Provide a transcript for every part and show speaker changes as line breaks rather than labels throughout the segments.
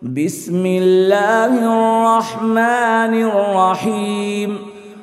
بسم الله الرحمن الرحيم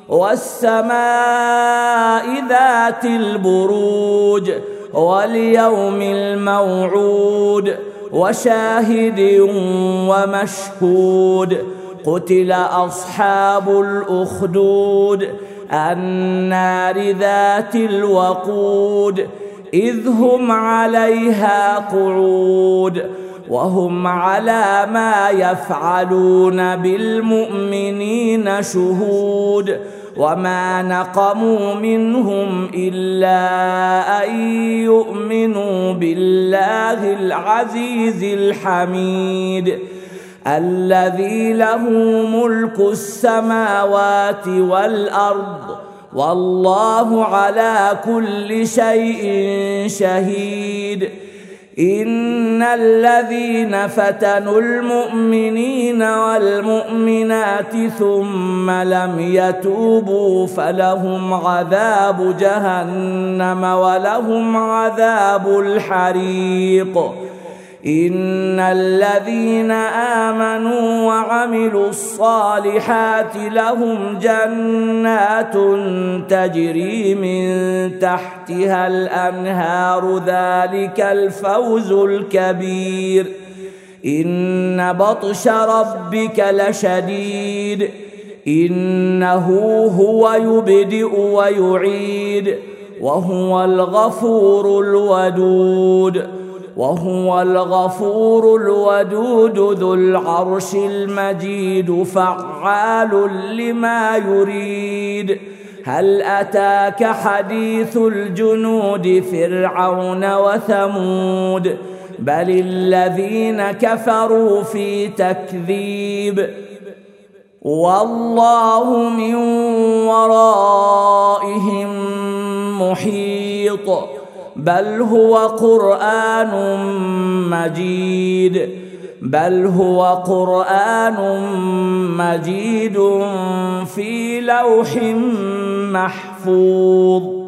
والسماء ذات البروج واليوم الموعود وشاهد ومشهود قتل أصحاب الأخدود النار ذات الوقود إذ هم عليها قعود وهم على ما يفعلون بالمؤمنين شهود وما نقموا منهم إلا أن يؤمنوا بالله العزيز الحميد الذي له ملك السماوات والأرض والله على كل شيء شهيد إن الذين فتنوا المؤمنين والمؤمنات ثم لم يتوبوا فلهم عذاب جهنم ولهم عذاب الحريق إن الذين آمنوا وعملوا الصالحات لهم جنات تجري من تحتها الأنهار ذلك الفوز الكبير إن بطش ربك لشديد إنه هو يبدئ ويعيد وهو الغفور الودود ذو العرش المجيد فعال لما يريد هل أتاك حديث الجنود فرعون وثمود بل الذين كفروا في تكذيب والله من ورائهم محيط بل هو قرآن مجيد في لوح محفوظ.